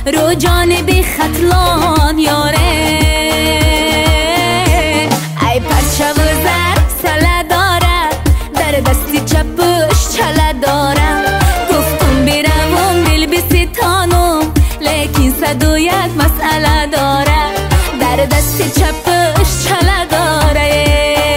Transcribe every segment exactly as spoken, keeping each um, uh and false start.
رو جانب خطلان یاره. ای پرچو زر سله داره، در دستی چپش چله داره. گفتم بیروم دل بستانم، لیکن صد و یک مسئله داره. در دستی چپش چله داره.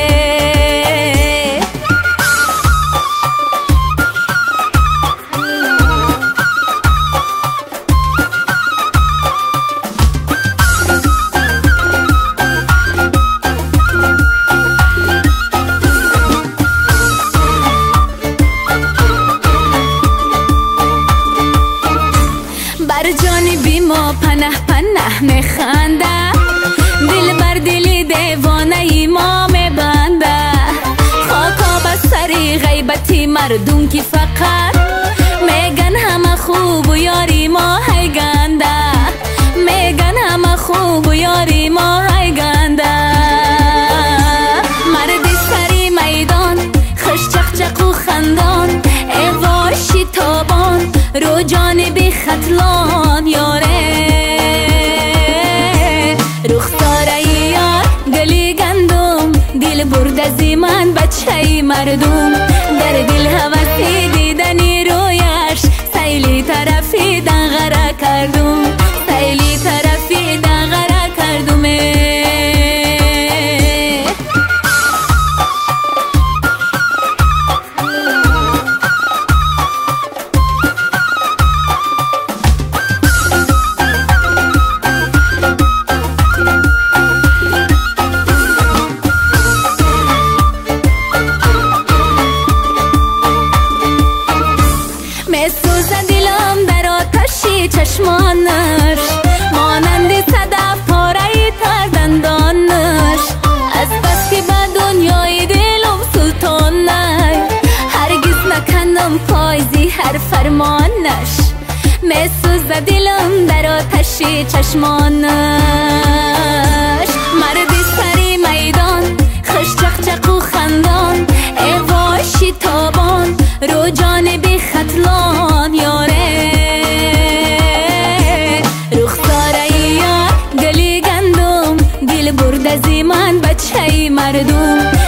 بر جانبی ما پنه پنه میخنده، دل بر دل دیوانه ای ما میبنده. خاکا به سری غیبتی مردم که فقط میگن همه خوب و یاری ما های گنده. میگن همه خوب و یاری ما های گنده. مرد سری میدان خوش چقچق و خندان، ای واشی تابان رو جانب خطلان یاره. رخساره یار گلی گندم، دل برد از من بچه مردم. در دل هوسی دیدنی رویش، سیلی طرفی دنغره کردم. سیلی طرفی دنغره کردم. میسوزه دلم در آتشی چشمانش، مانند صدف پاره تر دندانش. از بس که به دنیای دلم سلطان نی، هرگز نکنم پایزی هر فرمانش. میسوزه دلم در آتشی چشمانش. مرد سری میدان خوش چقچق و خندان، ای واشی تابان رو جانب خطلان یاره. رخساره یار گلی گندم، دل برد از من بچه مردم.